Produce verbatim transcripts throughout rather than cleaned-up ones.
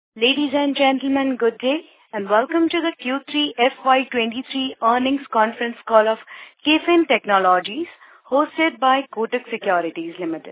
Ladies and gentlemen, good day, and welcome to the Q three F Y twenty-three earnings conference call of KFin Technologies, hosted by Kotak Securities Limited.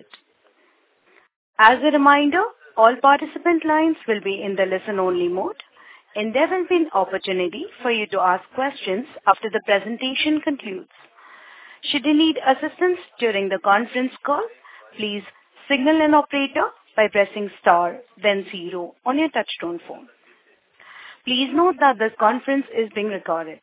As a reminder, all participant lines will be in the listen-only mode, and there will be an opportunity for you to ask questions after the presentation concludes. Should you need assistance during the conference call, please signal an operator by pressing star, then zero on your touchtone phone. Please note that this conference is being recorded.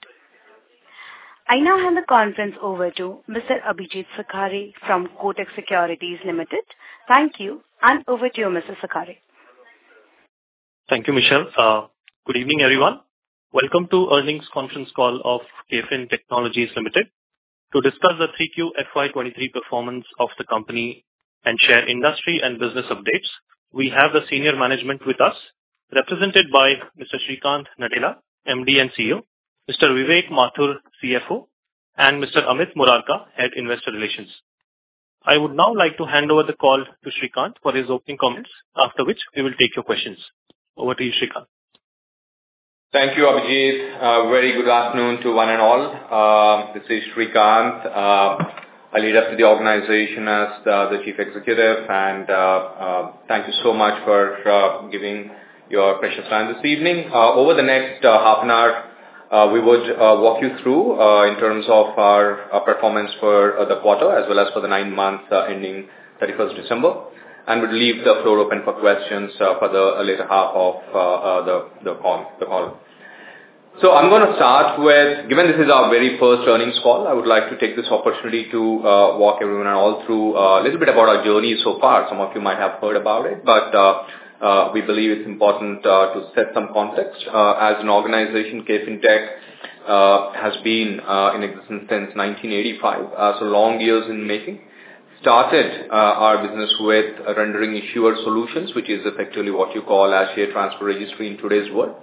I now hand the conference over to Mister Abhijit Sakhare from Kotak Securities Limited. Thank you, and over to you, Mister Sakhare. Thank you, Michelle. Uh, good evening, everyone. Welcome to earnings conference call of KFin Technologies Limited to discuss the three Q F Y twenty-three performance of the company and share industry and business updates. We have the senior management with us, represented by Mister Sreekanth Nadella, M D and C E O, Mister Vivek Mathur, C F O, and Mister Amit Murarka, Head Investor Relations. I would now like to hand over the call to Sreekanth for his opening comments, after which we will take your questions. Over to you, Sreekanth. Thank you, Abhijit. Uh, very good afternoon to one and all. Uh, this is Sreekanth. Uh, I lead up to the organization as the, the Chief Executive, and uh, uh, thank you so much for uh, giving your precious time this evening. Uh, over the next uh, half an hour, uh, we would uh, walk you through uh, in terms of our, our performance for uh, the quarter as well as for the nine months uh, ending thirty-first December, and would leave the floor open for questions uh, for the uh, later half of uh, uh, the, the call. The call. So I'm going to start with, given this is our very first earnings call, I would like to take this opportunity to uh, walk everyone and all through uh, a little bit about our journey so far. Some of you might have heard about it, but uh, uh, we believe it's important uh, to set some context. Uh, as an organization, KFin Tech uh, has been uh, in existence since nineteen eighty-five, uh, so long years in making. Started uh, our business with rendering issuer solutions, which is effectively what you call as share transfer registry in today's world.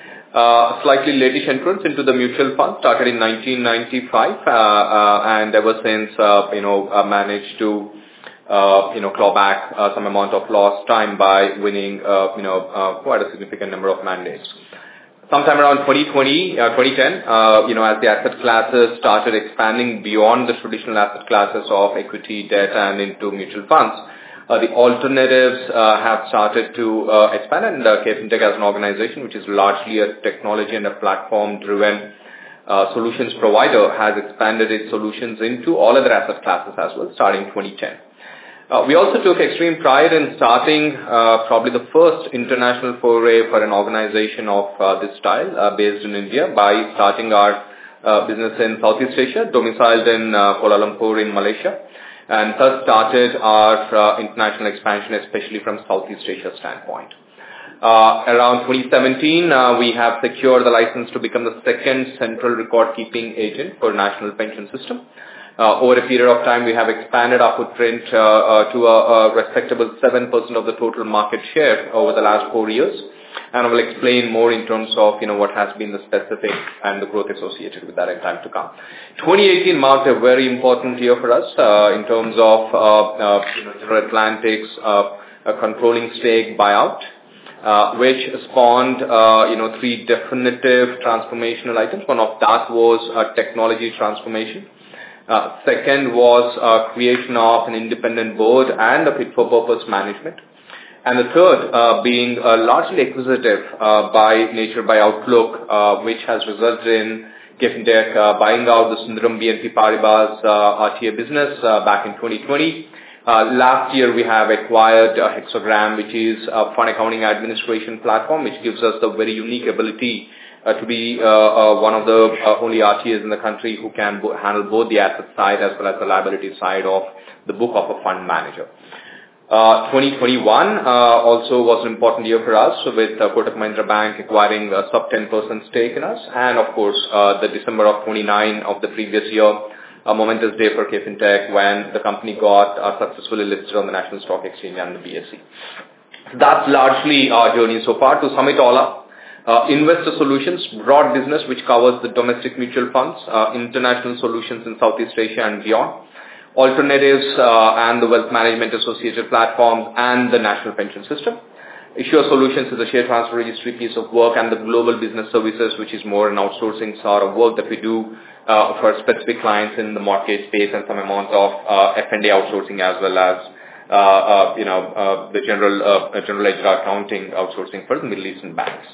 Uh, slightly latish entrance into the mutual fund, started in nineteen ninety-five, uh, uh, and ever since, uh, you know, uh, managed to, uh, you know, claw back uh, some amount of lost time by winning, uh, you know, uh, quite a significant number of mandates. Sometime around twenty twenty, uh, twenty ten, uh, you know, as the asset classes started expanding beyond the traditional asset classes of equity, debt, and into mutual funds, Uh, the alternatives uh, have started to uh, expand, and uh, KFin Tech as an organization, which is largely a technology and a platform-driven uh, solutions provider, has expanded its solutions into all other asset classes as well, starting twenty ten. Uh, we also took extreme pride in starting uh, probably the first international foray for an organization of uh, this style, uh, based in India, by starting our uh, business in Southeast Asia, domiciled in uh, Kuala Lumpur in Malaysia, and thus started our uh, international expansion, especially from Southeast Asia standpoint. Uh, around twenty seventeen, uh, we have secured the license to become the second central record-keeping agent for National Pension System. Uh, over a period of time, we have expanded our footprint uh, uh, to a, a respectable seven percent of the total market share over the last four years. And I will explain more in terms of, you know, what has been the specific and the growth associated with that in time to come. twenty eighteen marked a very important year for us uh, in terms of uh, uh, you know, General Atlantic's uh, a controlling stake buyout, uh, which spawned, uh, you know, three definitive transformational items. One of that was a technology transformation. Uh, second was uh, creation of an independent board and a fit-for-purpose management. And the third uh, being uh, largely acquisitive uh, by nature, by outlook, uh, which has resulted in KFin Tech uh, buying out the Sundaram B N P Paribas uh, R T A business uh, back in twenty twenty. Uh, last year we have acquired uh, Hexagram, which is a fund accounting administration platform, which gives us the very unique ability uh, to be uh, uh, one of the uh, only R T As in the country who can bo- handle both the asset side as well as the liability side of the book of a fund manager. Uh, twenty twenty-one uh, also was an important year for us, with uh, Kotak Mahindra Bank acquiring a sub ten percent stake in us, and of course uh, the December of twenty-nine of the previous year, a momentous day for KFin Tech when the company got uh, successfully listed on the National Stock Exchange and the B S E. So that's largely our journey so far. To sum it all up, uh, investor solutions, broad business which covers the domestic mutual funds, uh, international solutions in Southeast Asia and beyond, alternatives uh, and the wealth management associated platforms, and the national pension system. Issuer Solutions is a share transfer registry piece of work, and the Global Business Services, which is more an outsourcing sort of work that we do uh, for specific clients in the mortgage space, and some amount of uh, F and A outsourcing, as well as uh, uh, you know uh, the general uh, general ledger accounting outsourcing for the Middle Eastern banks.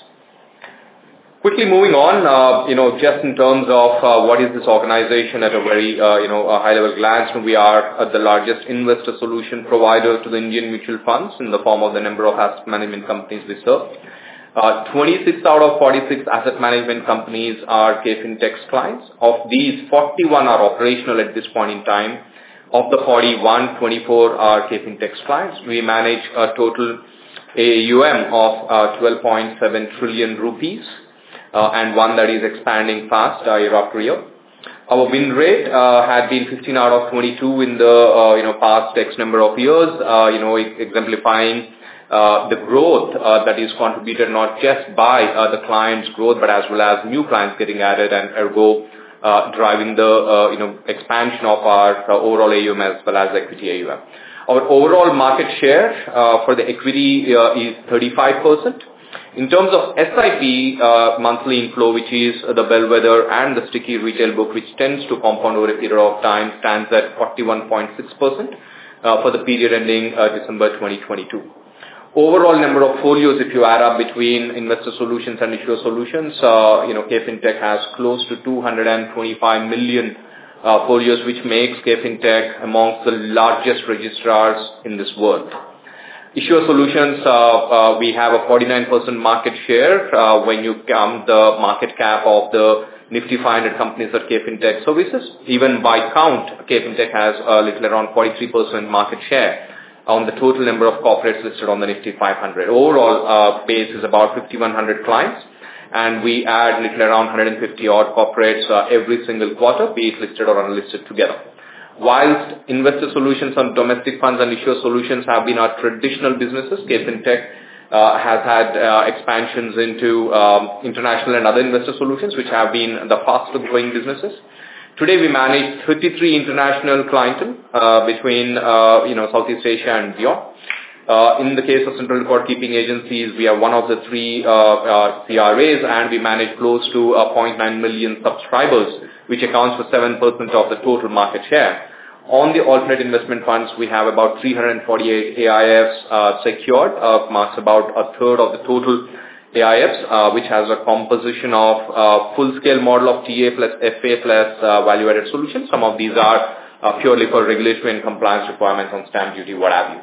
Quickly moving on, uh, you know, just in terms of uh, what is this organization at a very, uh, you know, a high-level glance, we are uh, the largest investor solution provider to the Indian mutual funds in the form of the number of asset management companies we serve. Uh, twenty-six out of forty-six asset management companies are KFin Tech's clients. Of these, forty-one are operational at this point in time. Of the forty-one, twenty-four are KFin Tech's clients. We manage a total A U M of uh, twelve point seven trillion rupees. Uh, and one that is expanding fast uh, year after year. Our win rate uh, had been fifteen out of twenty-two in the uh, you know past X number of years, uh, you know exemplifying uh, the growth uh, that is contributed not just by uh, the client's growth, but as well as new clients getting added, and ergo uh, driving the uh, you know expansion of our uh, overall A U M as well as equity A U M. Our overall market share uh, for the equity uh, is thirty-five percent. In terms of S I P uh, monthly inflow, which is uh, the bellwether and the sticky retail book, which tends to compound over a period of time, stands at forty-one point six percent uh, for the period ending uh, December twenty twenty-two. Overall number of folios, if you add up between investor solutions and issuer solutions, uh, you know, KFin Tech has close to two hundred twenty-five million uh, folios, which makes KFin Tech amongst the largest registrars in this world. Issuer Solutions, uh, uh, we have a forty-nine percent market share uh, when you count the market cap of the Nifty five hundred companies that KFin Tech services. Even by count, KFin Tech has a little around forty-three percent market share on the total number of corporates listed on the Nifty five hundred. Overall uh, base is about fifty-one hundred clients, and we add little around one hundred fifty odd corporates uh, every single quarter, be it listed or unlisted together. Whilst investor solutions on domestic funds and issuer solutions have been our traditional businesses, KFin Tech uh, has had uh, expansions into um, international and other investor solutions, which have been the faster growing businesses. Today we manage thirty-three international clientele uh, between uh, you know Southeast Asia and beyond. Uh, in the case of central record keeping agencies, we are one of the three uh, uh, C R As, and we manage close to uh, zero point nine million subscribers, which accounts for seven percent of the total market share. On the alternate investment funds, we have about three hundred forty-eight A I Fs uh, secured, uh, marks about a third of the total A I Fs, uh, which has a composition of uh, full-scale model of T A plus F A plus uh, value-added solutions. Some of these are uh, purely for regulatory and compliance requirements on stamp duty, what have you.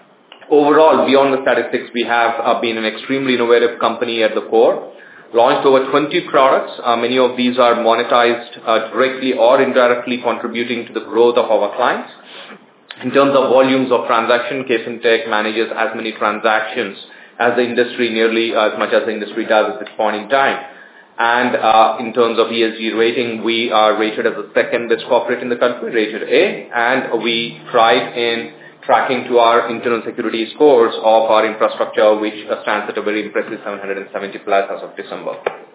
Overall, beyond the statistics, we have uh, been an extremely innovative company at the core. Launched over twenty products. Uh, many of these are monetized uh, directly or indirectly, contributing to the growth of our clients. In terms of volumes of transaction, KFin Tech manages as many transactions as the industry, nearly as much as the industry does at this point in time. And uh, in terms of E S G rating, we are rated as the second best corporate in the country, rated A, and we thrive in tracking to our internal security scores of our infrastructure, which uh, stands at a very impressive seven hundred seventy plus as of December.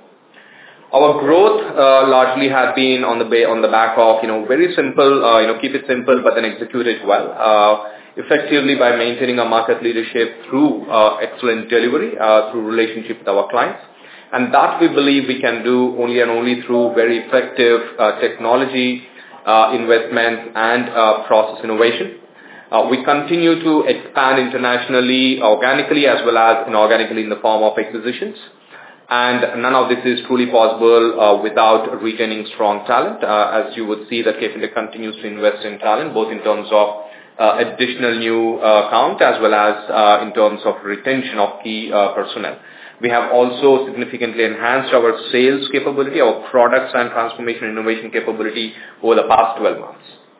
Our growth uh, largely has been on the ba- on the back of, you know, very simple, uh, you know, keep it simple, but then execute it well, uh, effectively by maintaining a market leadership through uh, excellent delivery, uh, through relationship with our clients. And that we believe we can do only and only through very effective uh, technology uh, investments and uh, process innovation. Uh, we continue to expand internationally, organically, as well as inorganically in the form of acquisitions. And none of this is truly possible uh, without retaining strong talent. Uh, as you would see, that KFin Tech continues to invest in talent, both in terms of uh, additional new uh, count as well as uh, in terms of retention of key uh, personnel. We have also significantly enhanced our sales capability, our products and transformation innovation capability over the past twelve months.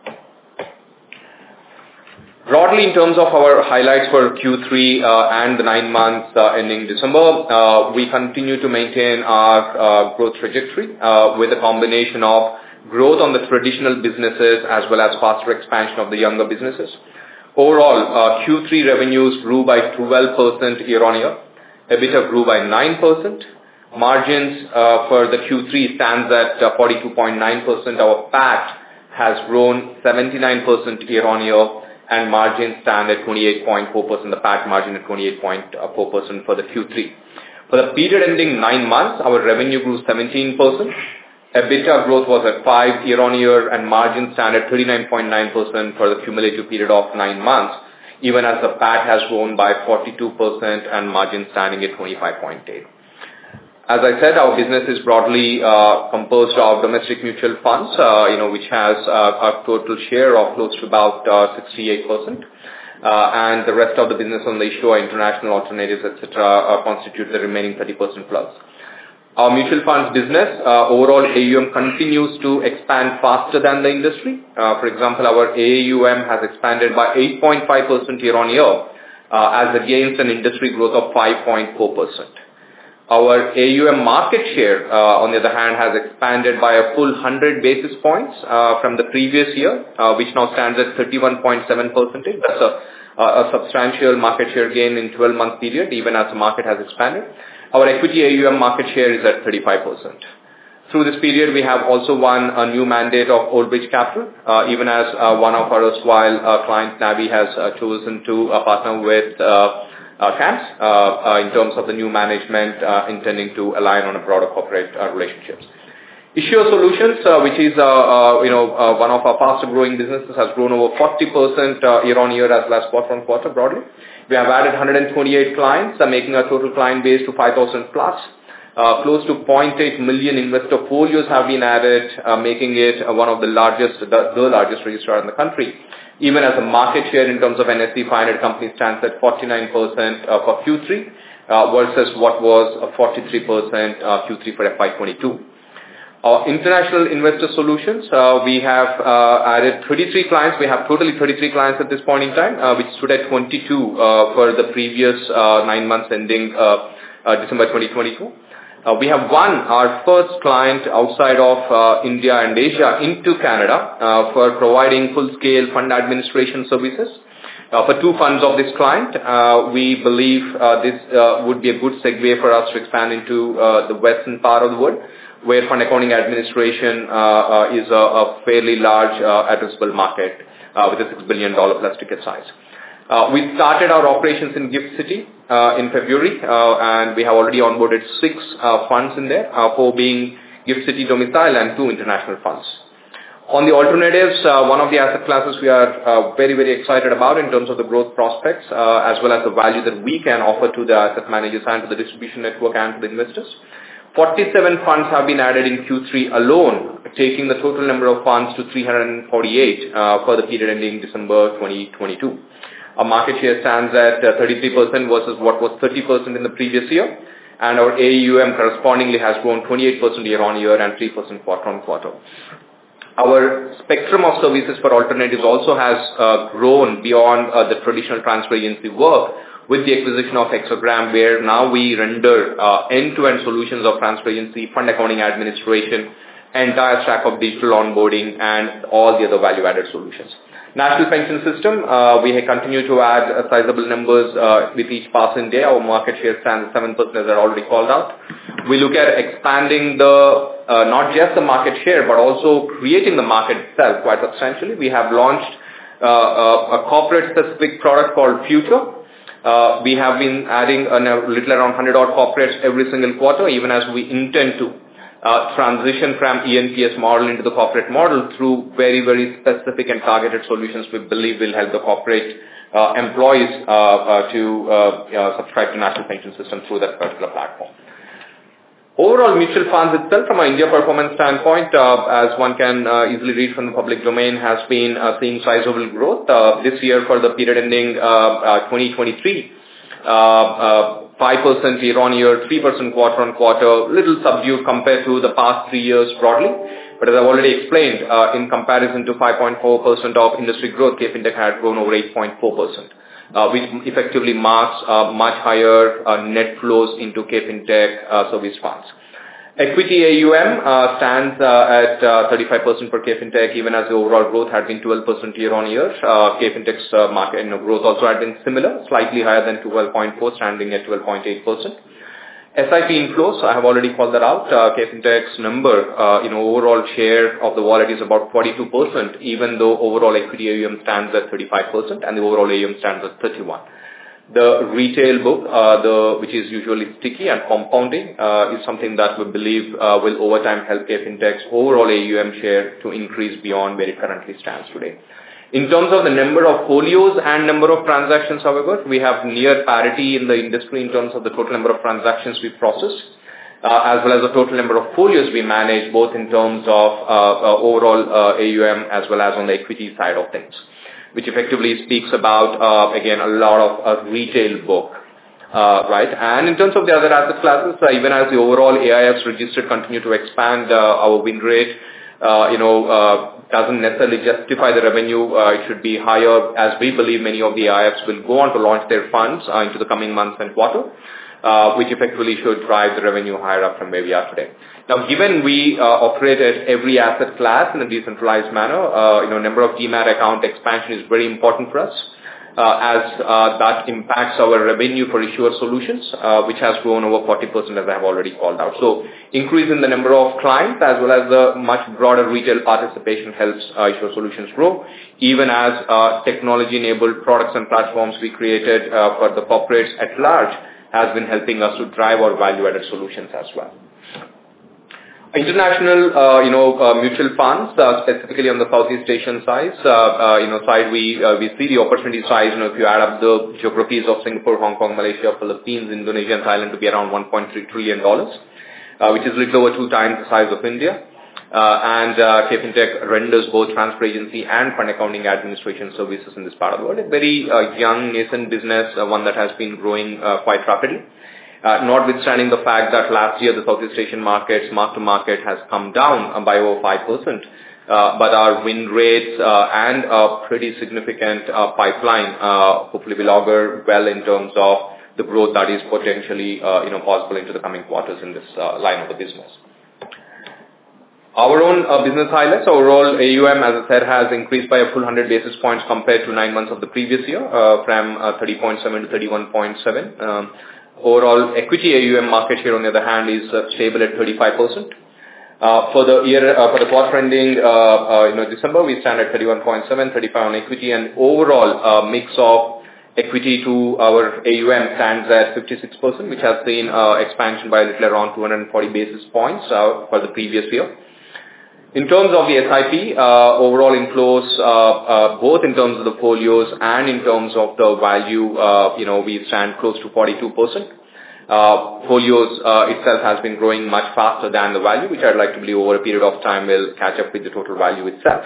Broadly, in terms of our highlights for Q three uh, and the nine months uh, ending December, uh, we continue to maintain our uh, growth trajectory uh, with a combination of growth on the traditional businesses as well as faster expansion of the younger businesses. Overall, uh, Q three revenues grew by twelve percent year-on-year. EBITDA grew by nine percent. Margins uh, for the Q three stands at uh, forty-two point nine percent. Our P A T has grown seventy-nine percent year-on-year. and margins stand at twenty-eight point four percent, the P A T margin at twenty-eight point four percent for the Q three. For the period ending nine months, our revenue grew seventeen percent. EBITDA growth was at five year-on-year, and margins stand at thirty-nine point nine percent for the cumulative period of nine months, even as the P A T has grown by forty-two percent and margins standing at twenty-five point eight. As I said, our business is broadly uh, composed of domestic mutual funds, uh, you know, which has uh, a total share of close to about uh, sixty-eight percent. Uh, and the rest of the business on the issuer, international alternatives, et cetera, uh, constitute the remaining thirty percent plus. Our mutual funds business, uh, overall A U M continues to expand faster than the industry. Uh, for example, our A U M has expanded by eight point five percent year-on-year, uh, as against an industry growth of five point four percent. Our A U M market share, uh, on the other hand, has expanded by a full one hundred basis points uh, from the previous year, uh, which now stands at thirty-one point seven percent. That's a, a substantial market share gain in twelve-month period, even as the market has expanded. Our equity A U M market share is at thirty-five percent. Through this period, we have also won a new mandate of Old Bridge Capital, uh, even as uh, one of our erstwhile uh, clients, Navi, has uh, chosen to uh, partner with uh, uh, C A M S uh, uh, in terms of the new management uh, intending to align on a broader corporate uh, relationships. Issuer Solutions, uh, which is uh, uh, you know uh, one of our faster growing businesses, has grown over forty percent uh, year-on-year as last quarter on quarter broadly. We have added one hundred twenty-eight clients, uh, making our total client base to five thousand plus. Uh, close to zero point eight million investor folios have been added, uh, making it uh, one of the largest, the, the largest registrar in the country. Even as a market share in terms of N S E five hundred companies stands at forty-nine percent uh, for Q three uh, versus what was uh, forty-three percent uh, Q three for F Y twenty-two. Our international investor solutions, uh, we have uh, added thirty-three clients. We have totally thirty-three clients at this point in time, uh, which stood at twenty-two uh, for the previous uh, nine months ending uh, uh, December twenty twenty-two. Uh, we have won our first client outside of uh, India and Asia into Canada uh, for providing full-scale fund administration services. Uh, for two funds of this client, uh, we believe uh, this uh, would be a good segue for us to expand into uh, the western part of the world, where fund accounting administration uh, uh, is a, a fairly large uh, addressable market uh, with a six billion dollars plus ticket size. Uh, we started our operations in GIFT City uh, in February, uh, and we have already onboarded six uh, funds in there, uh, four being GIFT City domicile and two international funds. On the alternatives, uh, one of the asset classes we are uh, very, very excited about in terms of the growth prospects, uh, as well as the value that we can offer to the asset managers and to the distribution network and to the investors. forty-seven funds have been added in Q three alone, taking the total number of funds to three hundred forty-eight uh, for the period ending December twenty twenty-two. Our market share stands at uh, thirty-three percent versus what was thirty percent in the previous year, and our A U M correspondingly has grown twenty-eight percent year-on-year and three percent quarter-on-quarter. Our spectrum of services for alternatives also has uh, grown beyond uh, the traditional transfer agency work, with the acquisition of Hexagram, where now we render uh, end-to-end solutions of transfer agency, fund accounting administration, entire stack of digital onboarding, and all the other value-added solutions. National Pension System, uh, we continue to add uh, sizable numbers uh, with each passing day. Our market share stands at seven percent, as I already called out. We look at expanding the, uh, not just the market share, but also creating the market itself quite substantially. We have launched uh, a, a corporate-specific product called Future. Uh, we have been adding a little around one hundred odd corporates every single quarter, even as we intend to uh, transition from E N P S model into the corporate model through very, very specific and targeted solutions we believe will help the corporate uh, employees uh, uh, to uh, uh, subscribe to National Pension System through that particular platform. Overall, mutual funds itself, from an India performance standpoint, uh, as one can uh, easily read from the public domain, has been uh, seeing sizable growth. Uh, this year, for the period ending uh, uh, twenty twenty-three, uh, uh, five percent year-on-year, three percent quarter-on-quarter, little subdued compared to the past three years broadly. But as I've already explained, uh, in comparison to five point four percent of industry growth, KFintech had grown over eight point four percent. Uh, which effectively marks uh, much higher uh, net flows into KFintech uh, service funds. Equity A U M uh, stands uh, at uh, thirty-five percent for KFintech, even as the overall growth had been twelve percent year-on-year. Uh, KFintech's uh, market you know, growth also had been similar, slightly higher than twelve point four, standing at twelve point eight percent. S I P inflows, I have already called that out. Uh, KFinTech's number, uh, you know, overall share of the wallet is about forty-two percent, even though overall equity A U M stands at thirty-five percent and the overall A U M stands at thirty-one. The retail book, uh, the which is usually sticky and compounding, uh, is something that we believe uh, will over time help KFinTech's overall A U M share to increase beyond where it currently stands today. In terms of the number of folios and number of transactions, however, we have near parity in the industry in terms of the total number of transactions we process, uh, as well as the total number of folios we manage, both in terms of uh, uh, overall uh, A U M as well as on the equity side of things, which effectively speaks about, uh, again, a lot of uh, retail book. Uh, right, and in terms of the other asset classes, uh, even as the overall A I Fs registered continue to expand, uh, our win rate, uh, you know, uh, doesn't necessarily justify the revenue. Uh, it should be higher, as we believe many of the A I Fs will go on to launch their funds uh, into the coming months and quarter, uh, which effectively should drive the revenue higher up from where we are today. Now, given we uh, operate at every asset class in a decentralized manner, uh, you know, number of Demat account expansion is very important for us, uh, as uh, that impacts our revenue for issuer solutions, uh, which has grown over forty percent, as I have already called out. So, increase in the number of clients as well as the much broader retail participation helps uh, issuer solutions grow, even as uh, technology-enabled products and platforms we created uh, for the corporates at large has been helping us to drive our value-added solutions as well. International, uh, you know, uh, mutual funds, uh, specifically on the Southeast Asian side, uh, uh, you know, side we uh, we see the opportunity size. You know, if you add up the geographies of Singapore, Hong Kong, Malaysia, Philippines, Indonesia, and Thailand to be around one point three trillion dollars, uh, which is a little over two times the size of India. Uh, and uh, KFinTech renders both transfer agency and fund accounting administration services in this part of the world. A very uh, young, nascent business, uh, one that has been growing uh, quite rapidly. Uh, notwithstanding the fact that last year the Southeast Asian markets, mark-to-market, has come down uh, by over five percent. Uh, but our win rates uh, and a pretty significant uh, pipeline uh, hopefully will augur well in terms of the growth that is potentially uh, you know, possible into the coming quarters in this uh, line of the business. Our own uh, business highlights, overall A U M, as I said, has increased by a full one hundred basis points compared to nine months of the previous year, uh, from uh, thirty point seven to thirty-one point seven. Um, Overall, equity A U M market share, on the other hand, is uh, stable at thirty-five percent. Uh, for the year, uh, for the quarter ending, uh, uh, you know, December, we stand at thirty-one point seven, thirty-five on equity, and overall uh, mix of equity to our A U M stands at fifty-six percent, which has seen uh, expansion by a little around two hundred forty basis points uh, for the previous year. In terms of the S I P, uh, overall inflows, uh, uh, both in terms of the folios and in terms of the value, uh, you know, we stand close to forty-two percent. Uh, folios uh, itself has been growing much faster than the value, which I'd like to believe over a period of time will catch up with the total value itself.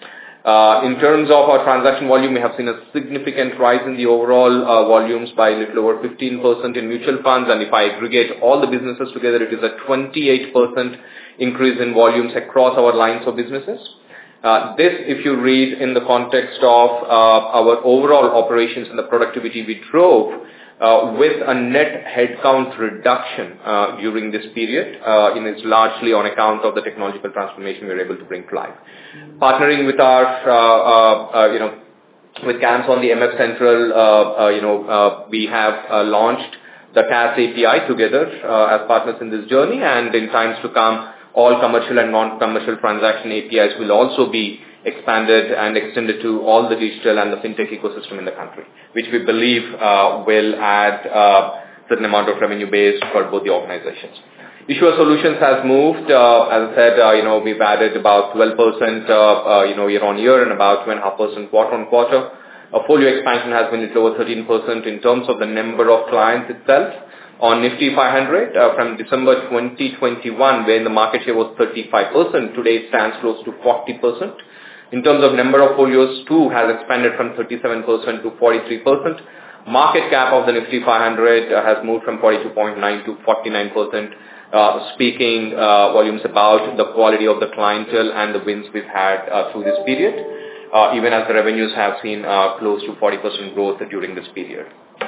Uh, in terms of our transaction volume, we have seen a significant rise in the overall uh, volumes by a little over fifteen percent in mutual funds, and if I aggregate all the businesses together, it is a twenty-eight percent increase in volumes across our lines of businesses. Uh, this, if you read in the context of uh, our overall operations and the productivity we drove, uh, with a net headcount reduction uh, during this period, uh, and it's largely on account of the technological transformation we were able to bring to life. Partnering with our, uh, uh, uh, you know, with C A M S on the M F Central, uh, uh, you know, uh, we have uh, launched the T A S A P I together uh, as partners in this journey, and in times to come, all commercial and non-commercial transaction A P Is will also be expanded and extended to all the digital and the fintech ecosystem in the country, which we believe uh, will add a uh, certain amount of revenue base for both the organizations. Issuer Solutions has moved, uh, as I said, uh, you know, we've added about twelve percent, uh, uh, you know, year on year and about two point five percent quarter on quarter. A folio expansion has been a little over thirteen percent in terms of the number of clients itself. On Nifty five hundred, uh, from December twenty twenty-one, when the market share was thirty-five percent, today it stands close to forty percent. In terms of number of folios, too, has expanded from thirty-seven percent to forty-three percent. Market cap of the Nifty five hundred uh, has moved from forty-two point nine to forty-nine percent, uh, speaking uh, volumes about the quality of the clientele and the wins we've had uh, through this period, uh, even as the revenues have seen uh, close to forty percent growth during this period.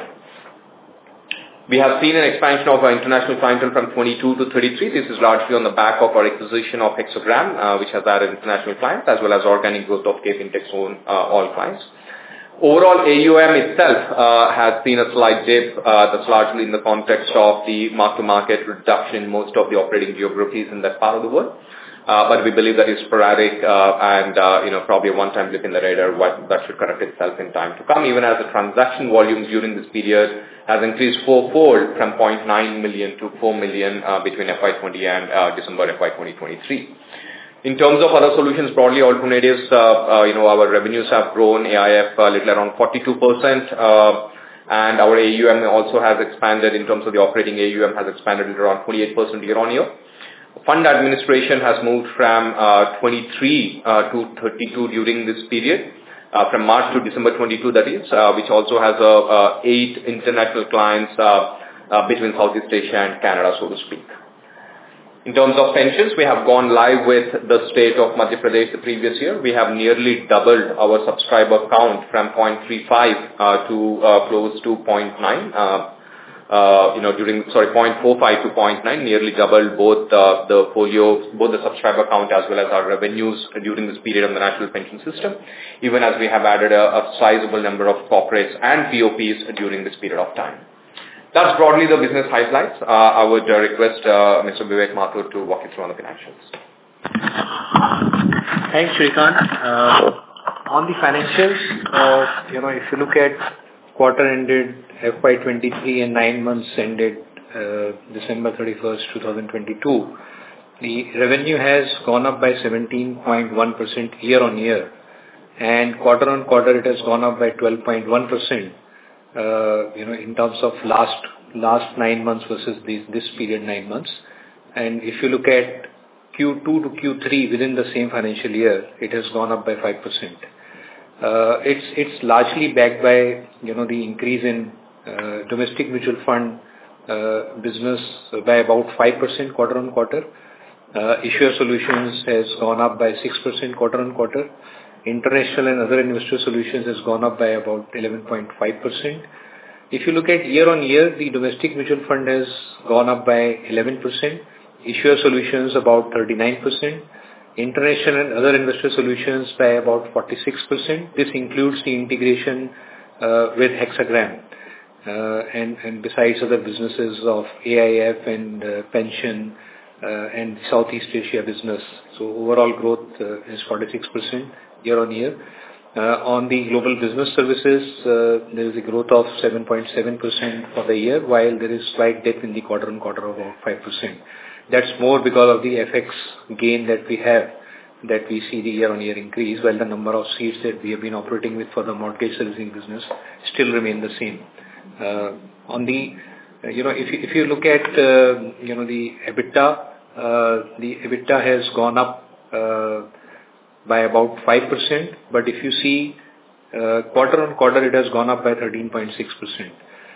We have seen an expansion of our international clientele from twenty-two to thirty-three. This is largely on the back of our acquisition of Hexagram, uh, which has added international clients, as well as organic growth of KFinTech's own uh, all clients. Overall, A U M itself uh, has seen a slight dip. Uh, that's largely in the context of the mark-to-market reduction in most of the operating geographies in that part of the world. Uh, but we believe that is sporadic uh, and, uh, you know, probably a one-time blip in the radar. What, that should correct itself in time to come, even as the transaction volumes during this period has increased fourfold from zero point nine million to four million uh, between F Y twenty and uh, December F Y twenty twenty-three. In terms of other solutions, broadly alternatives, uh, uh, you know, our revenues have grown A I F a little around forty-two percent, uh, and our A U M also has expanded in terms of the operating A U M has expanded around twenty-eight percent year on year. Fund administration has moved from uh, twenty-three uh, to thirty-two during this period, uh, from March to December twenty-two, that is, uh, which also has uh, uh, eight international clients uh, uh, between Southeast Asia and Canada, so to speak. In terms of pensions, we have gone live with the state of Madhya Pradesh the previous year. We have nearly doubled our subscriber count from zero point three five uh, to uh, close to zero point nine. Uh, uh, you know, during sorry, zero point four five to zero point nine, nearly doubled both uh, the folio, both the subscriber count as well as our revenues during this period of the national pension system. Even as we have added a, a sizable number of corporates and P O Ps during this period of time. That's broadly the business highlights. Uh, I would uh, request uh, Mister Vivek Mathur to walk you through on the financials. Thanks, Shrikant. Uh, on the financials, uh, you know, if you look at quarter ended F Y twenty-three and nine months ended uh, December thirty-first, twenty twenty-two, the revenue has gone up by seventeen point one percent year on year, and quarter on quarter it has gone up by twelve point one percent. Uh, you know, in terms of last last nine months versus this, this period nine months. And if you look at Q two to Q three within the same financial year, it has gone up by five percent. Uh, it's it's largely backed by, you know, the increase in uh, domestic mutual fund uh, business by about five percent quarter on quarter. Uh, issuer solutions has gone up by six percent quarter on quarter. International and other investor solutions has gone up by about eleven point five percent. If you look at year on year, the domestic mutual fund has gone up by eleven percent. Issuer solutions about thirty-nine percent. International and other investor solutions by about forty-six percent. This includes the integration uh, with Hexagram uh, and, and besides other businesses of A I F and uh, pension uh, and Southeast Asia business. So overall growth uh, is forty-six percent. Year on year. Uh, on the global business services, uh, there is a growth of seven point seven percent for the year, while there is slight dip in the quarter on quarter of about five percent. That's more because of the F X gain that we have, that we see the year on year increase, while the number of seats that we have been operating with for the mortgage servicing business still remain the same. Uh, on the, uh, you know, if you, if you look at, uh, you know, the EBITDA, uh, the EBITDA has gone up, uh, by about five percent, but if you see uh, quarter on quarter, it has gone up by thirteen point six percent.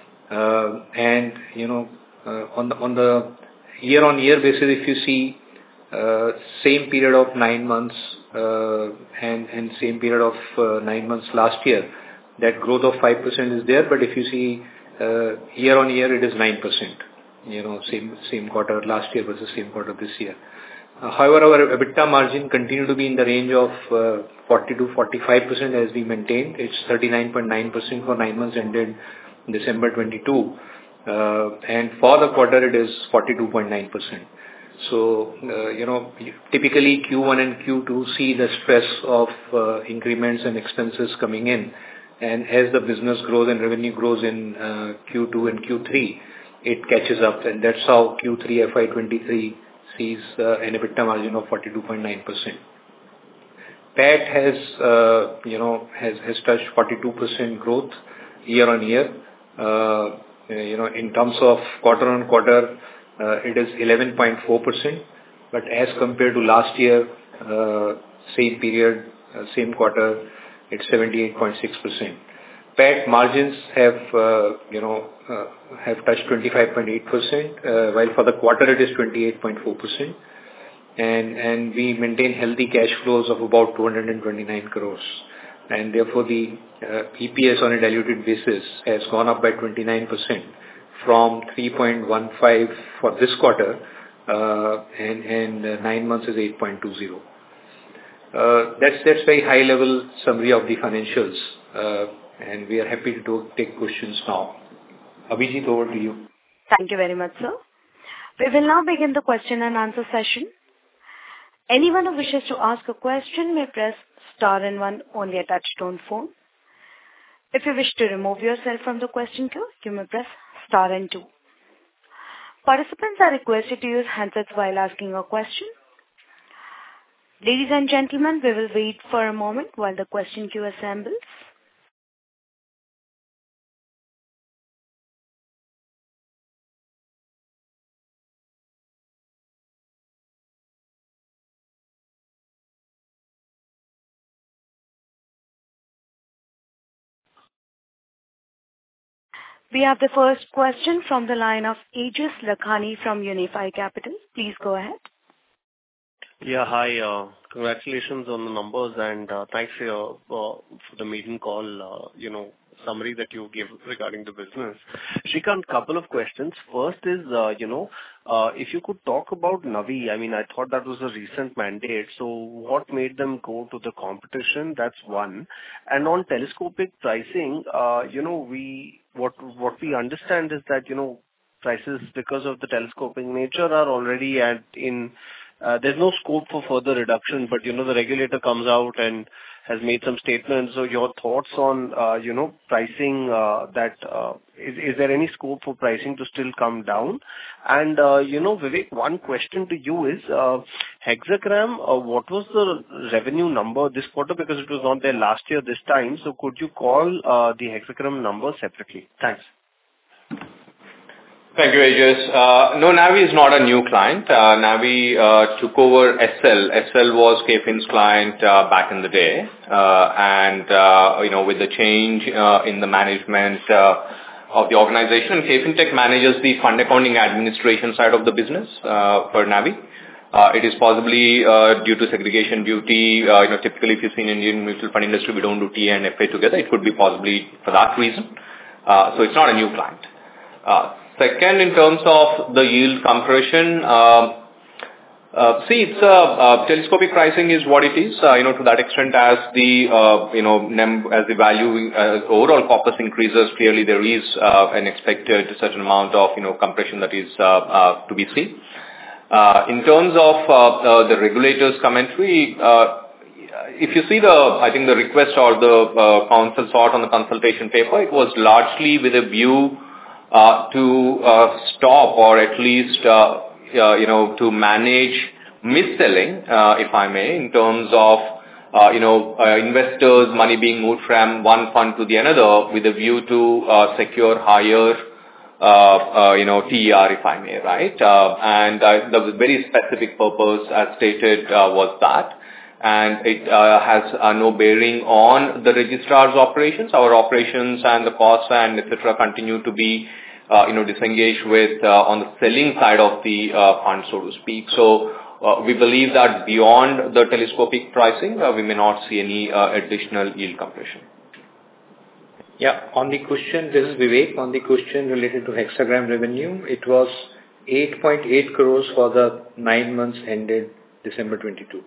Uh, and, you know, uh, on the, on the year on year basis, if you see uh, same period of nine months uh, and, and same period of uh, nine months last year, that growth of five percent is there, but if you see uh, year on year, it is nine percent, you know, same, same quarter last year versus same quarter this year. Uh, however, our EBITDA margin continue to be in the range of uh, forty to forty-five percent as we maintained. It's thirty-nine point nine percent for nine months ended December twenty-two. Uh, and for the quarter, it is forty-two point nine percent. So, uh, you know, typically Q one and Q two see the stress of uh, increments and expenses coming in. And as the business grows and revenue grows in uh, Q two and Q three, it catches up. And that's how Q three F Y twenty-three sees uh, an EBITDA margin of forty-two point nine percent. P A T has, uh, you know, has, has touched forty-two percent growth year on year. Uh, you know, in terms of quarter on quarter, uh, it is eleven point four percent. But as compared to last year, uh, same period, uh, same quarter, it's seventy-eight point six percent. P A T margins have, uh, you know, uh, have touched twenty-five point eight percent, uh, while for the quarter it is twenty-eight point four percent. And, and we maintain healthy cash flows of about two hundred twenty-nine crores. And therefore the uh, E P S on a diluted basis has gone up by twenty-nine percent from three point one five for this quarter, uh, and, and uh, nine months is eight point two zero. Uh, that's, that's very high level summary of the financials. Uh, and we are happy to do, take questions now. Abhijit, over to you. Thank you very much, sir. We will now begin the question and answer session. Anyone who wishes to ask a question may press star and one on their touch-tone phone. If you wish to remove yourself from the question queue, you may press star and two. Participants are requested to use handsets while asking a question. Ladies and gentlemen, we will wait for a moment while the question queue assembles. We have the first question from the line of Aegis Lakhani from Unifi Capital. Please go ahead. Yeah, hi. Uh, congratulations on the numbers and uh, thanks for, your, uh, for the maiden call, uh, you know, summary that you gave regarding the business. Srikanth, couple of questions. First is, uh, you know, uh, if you could talk about Navi. I mean, I thought that was a recent mandate. So what made them go to the competition? That's one. And on telescopic pricing, uh, you know, we what what we understand is that, you know, prices because of the telescopic nature are already at in Uh, there's no scope for further reduction, but, you know, the regulator comes out and has made some statements. So your thoughts on, uh, you know, pricing, uh, that, uh, is, is there any scope for pricing to still come down? And, uh, you know, Vivek, one question to you is, uh, Hexagram, uh, what was the revenue number this quarter? Because it was not there last year this time. So could you call, uh, the Hexagram number separately? Thanks. Thank you, Aegis. Uh, no, Navi is not a new client. Uh, Navi uh, took over S L. S L was K F In's client uh, back in the day. Uh, and, uh, you know, with the change uh, in the management uh, of the organization, K F In Tech manages the fund accounting administration side of the business uh, for Navi. Uh, it is possibly uh, due to segregation duty. Uh, you know, typically if you've seen Indian mutual fund industry, we don't do T A and F A together. It could be possibly for that reason. Uh, so it's not a new client. Uh, Second, in terms of the yield compression, uh, uh, see, it's uh, uh, telescopic pricing is what it is. Uh, you know, to that extent, as the uh, you know nem- as the value uh, overall corpus increases, clearly there is uh, an expected certain amount of you know compression that is uh, uh, to be seen. Uh, in terms of uh, uh, the regulators' commentary. Uh, If you see the, I think the request or the uh, council sought on the consultation paper, it was largely with a view uh, to uh, stop or at least, uh, uh, you know, to manage mis-selling, uh, if I may, in terms of, uh, you know, uh, investors' money being moved from one fund to the another with a view to uh, secure higher, uh, uh, you know, T E R, if I may, right? Uh, and uh, the very specific purpose, as stated, uh, was that. And it uh, has uh, no bearing on the registrar's operations. Our operations and the costs and et cetera continue to be, uh, you know, disengaged with uh, on the selling side of the uh, fund, so to speak. So uh, we believe that beyond the telescopic pricing, uh, we may not see any uh, additional yield compression. Yeah, on the question, this is Vivek. On the question related to Hexagram revenue, it was eight point eight crores for the nine months ended December twenty-two.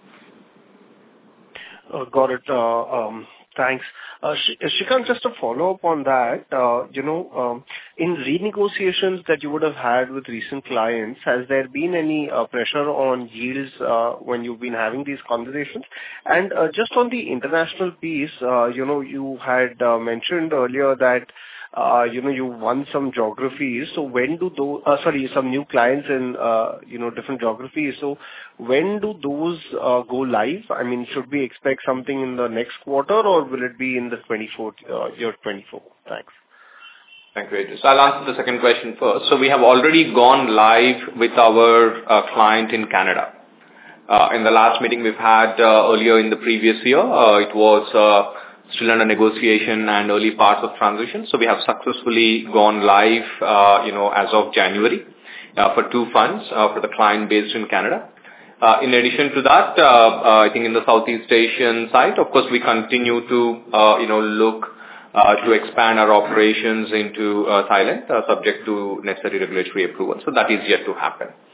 Uh, got it. Uh, um, thanks. Uh, Srikanth, just a follow-up on that. Uh, you know, um, in renegotiations that you would have had with recent clients, has there been any uh, pressure on yields uh, when you've been having these conversations? And uh, just on the international piece, uh, you know, you had uh, mentioned earlier that Uh, you know, you won some geographies. So when do those, uh, sorry, some new clients in, uh, you know, different geographies. So when do those uh, go live? I mean, should we expect something in the next quarter or will it be in the twenty-four, uh, year twenty-four? Thanks. Thank you, Aegis. I'll answer the second question first. So we have already gone live with our uh, client in Canada. Uh, in the last meeting we've had uh, earlier in the previous year, uh, it was uh, still under negotiation and early parts of transition. So we have successfully gone live, uh, you know, as of January uh, for two funds uh, for the client based in Canada. Uh, in addition to that, uh, uh, I think in the Southeast Asian side, of course, we continue to, uh, you know, look uh, to expand our operations into uh, Thailand, uh, subject to necessary regulatory approval. So that is yet to happen.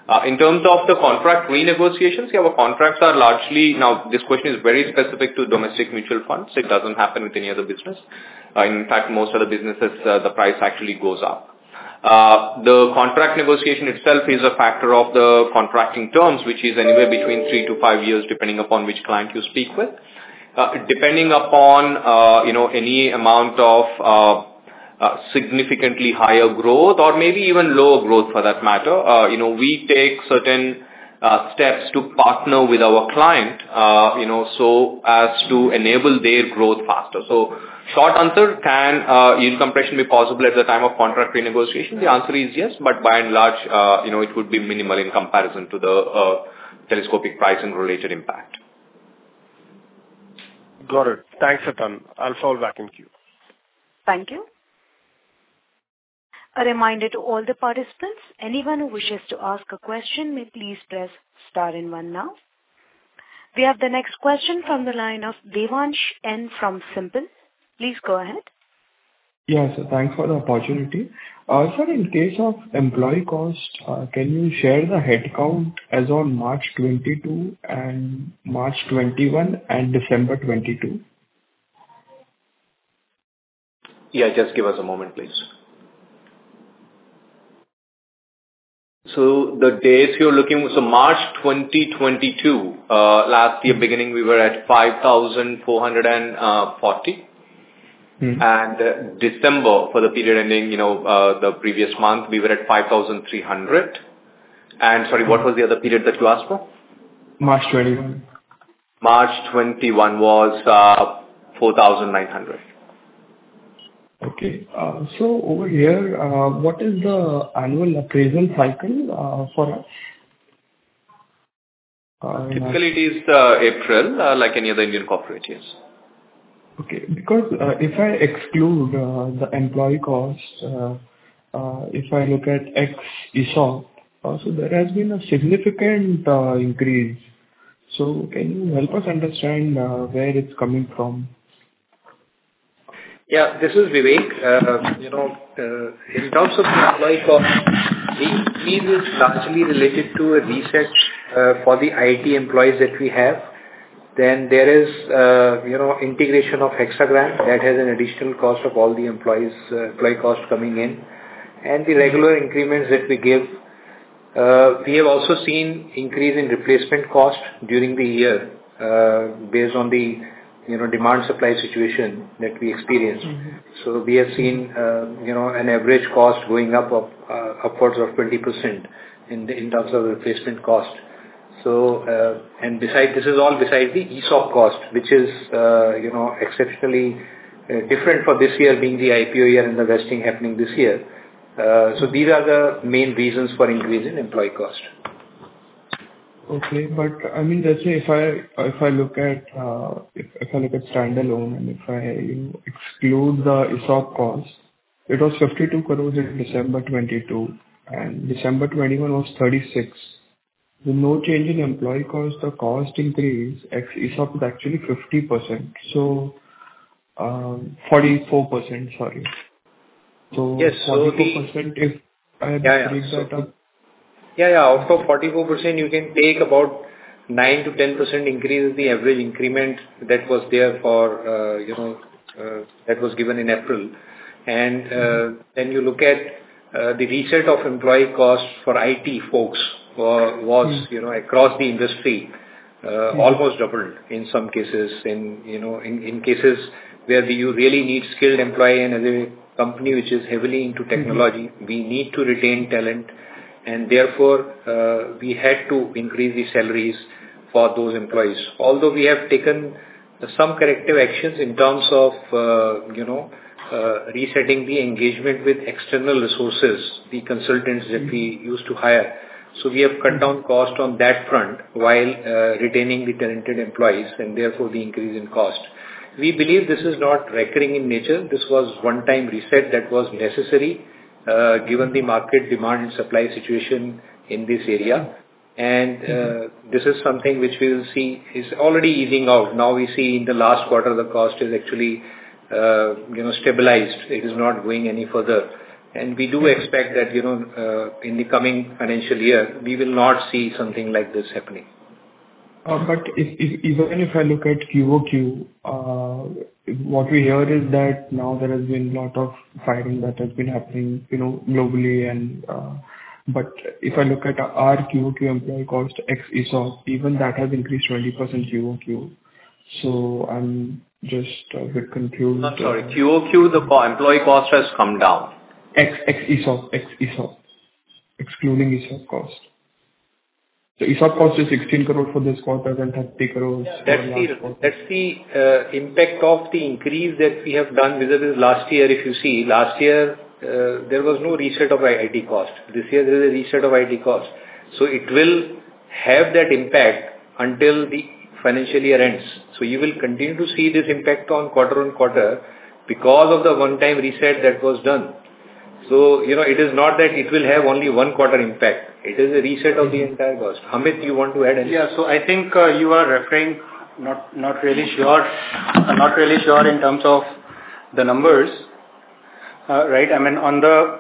Uh, in terms of the contract renegotiations, yeah, our contracts are largely, now this question is very specific to domestic mutual funds. It doesn't happen with any other business. Uh, in fact, most other businesses, uh, the price actually goes up. Uh, the contract negotiation itself is a factor of the contracting terms, which is anywhere between three to five years, depending upon which client you speak with. Uh, depending upon, uh, you know, any amount of uh, uh, significantly higher growth or maybe even lower growth for that matter, uh, you know, we take certain uh, steps to partner with our client, uh, you know, so as to enable their growth faster. So, short answer, can uh, yield compression be possible at the time of contract renegotiation? The answer is yes, but by and large, uh, you know, it would be minimal in comparison to the uh, telescopic pricing related impact. Got it. Thanks a ton. I'll fall back in queue. Thank you. A reminder to all the participants, anyone who wishes to ask a question may please press star and one now. We have the next question from the line of Devansh N from Simple. Please go ahead. Yeah, so thanks for the opportunity. Uh, sir, in case of employee cost, uh, can you share the headcount as on March twenty-two and March twenty-one and December twenty-two? Yeah, just give us a moment, please. So the dates you're looking, so March twenty twenty-two, uh, last year beginning we were at five thousand four hundred forty. Hmm. And uh, December, for the period ending, you know, uh, the previous month, we were at five thousand three hundred. And sorry, what was the other period that you asked for? March twenty-one. March twenty-one was uh, four thousand nine hundred. Okay. Uh, so over here, uh, what is the annual appraisal cycle uh, for us? Uh, Typically, it is uh, April, uh, like any other Indian corporate, yes. Okay, because uh, if I exclude uh, the employee cost, uh, uh, if I look at X E S O P, uh, so there has been a significant uh, increase. So can you help us understand uh, where it's coming from? Yeah, this is Vivek. Uh, you know, uh, in terms of the employee cost, the increase is largely related to a reset uh, for the I T employees that we have. Then there is, uh, you know, integration of Hexagram that has an additional cost of all the employees, uh, employee cost coming in, and the regular increments that we give. Uh, we have also seen increase in replacement cost during the year uh, based on the, you know, demand supply situation that we experienced. Mm-hmm. So we have seen, uh, you know, an average cost going up of uh, upwards of twenty percent in the, in terms of replacement cost. So, uh, and besides, this is all besides the E S O P cost, which is, uh, you know, exceptionally uh, different for this year being the I P O year and the vesting happening this year. Uh, so these are the main reasons for increase in employee cost. Okay, but I mean, let's say if I if I look at uh, if, if I look at standalone and if I you know, exclude the E S O P cost, it was fifty-two crores in December twenty-two and December twenty-one was thirty-six. With no change in employee cost, the cost increase ex E S O P is actually fifty percent. So, um, forty-four percent, sorry. So, yes, forty-four percent so if I break yeah, yeah. that so, up. Yeah, yeah, out of forty-four percent, you can take about nine to ten percent increase in the average increment that was there for, uh, you know, uh, that was given in April. And uh, mm-hmm. then you look at uh, the reset of employee costs for I T folks was, was mm-hmm. you know, across the industry, uh, mm-hmm. almost doubled in some cases. In, you know, in, in cases where you really need skilled employee, and as a company which is heavily into technology, mm-hmm. we need to retain talent. And therefore, uh, we had to increase the salaries for those employees. Although we have taken uh, some corrective actions in terms of, uh, you know, uh, resetting the engagement with external resources, the consultants that we used to hire. So we have cut down cost on that front while uh, retaining the talented employees, and therefore the increase in cost. We believe this is not recurring in nature. This was one-time reset that was necessary Uh, given the market demand and supply situation in this area. And uh, this is something which we will see is already easing out. Now we see in the last quarter the cost is actually uh, you know, stabilized. It is not going any further. And we do expect that, you know, uh, in the coming financial year, we will not see something like this happening. Uh, But if, if, even if I look at Q O Q, uh, what we hear is that now there has been a lot of firing that has been happening, you know, globally. And uh, but if I look at our Q O Q employee cost ex E S O P, even that has increased twenty percent Q O Q. So I'm just a bit confused. I'm sorry, Q O Q, the co- employee cost has come down. Ex ex E S O P, ex E S O P, excluding E S O P cost. So E S O P cost is sixteen crore for this quarter and thirty crores for That's last the quarter. that's the uh, impact of the increase that we have done vis-a-vis last year. If you see, last year uh, there was no reset of I T cost. This year there is a reset of I T cost. So it will have that impact until the financial year ends. So you will continue to see this impact on quarter on quarter because of the one-time reset that was done. So, you know, it is not that it will have only one quarter impact. It is a reset of the entire cost. Amit, you want to add anything? Yeah, so I think uh, you are referring, not not really sure, uh, not really sure in terms of the numbers, uh, right? I mean, on the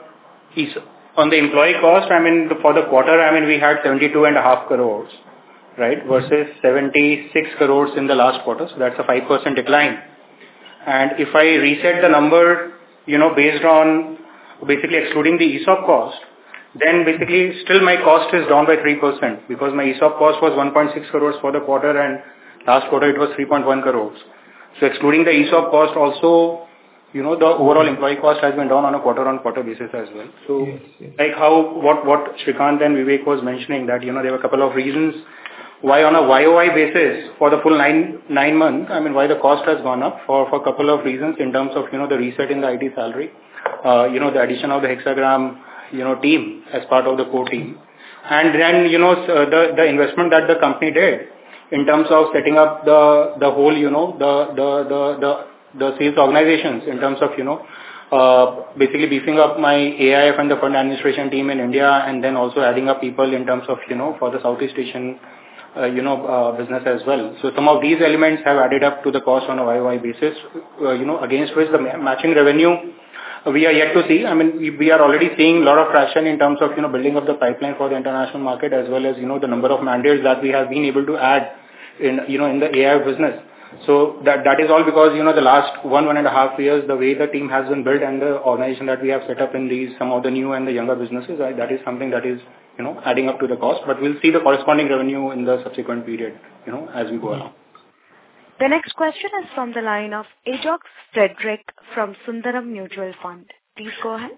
on the employee cost, I mean, for the quarter, I mean, we had seventy-two and a half crores, right, versus seventy-six crores in the last quarter. So that's a five percent decline. And if I reset the number, you know, based on basically excluding the E S O P cost, then basically still my cost is down by three percent because my E S O P cost was one point six crores for the quarter and last quarter it was three point one crores. So excluding the E S O P cost also, you know, the overall employee cost has been down on a quarter on quarter basis as well. So Yes, yes. like how, what, what Shrikant and Vivek was mentioning that, you know, there were a couple of reasons why on a Y O Y basis for the full nine, nine months, I mean, why the cost has gone up for, for a couple of reasons in terms of, you know, the reset in the I T salary. Uh, you know, the addition of the Hexagram, you know, team as part of the core team. And then, you know, the, the investment that the company did in terms of setting up the, the whole, you know, the, the, the, the, the sales organizations in terms of, you know, uh, basically beefing up my A I F and the fund administration team in India and then also adding up people in terms of, you know, for the Southeast Asian, uh, you know, uh, business as well. So some of these elements have added up to the cost on a Y O Y basis, uh, you know, against which the matching revenue we are yet to see. I mean, we, we are already seeing a lot of traction in terms of, you know, building up the pipeline for the international market as well as, you know, the number of mandates that we have been able to add in, you know, in the A I business. So that, that is all because, you know, the last one, one and a half years, the way the team has been built and the organization that we have set up in these, some of the new and the younger businesses, uh, that is something that is, you know, adding up to the cost. But we'll see the corresponding revenue in the subsequent period, you know, as we go along. The next question is from the line of Ajox Frederick from Sundaram Mutual Fund. Please go ahead.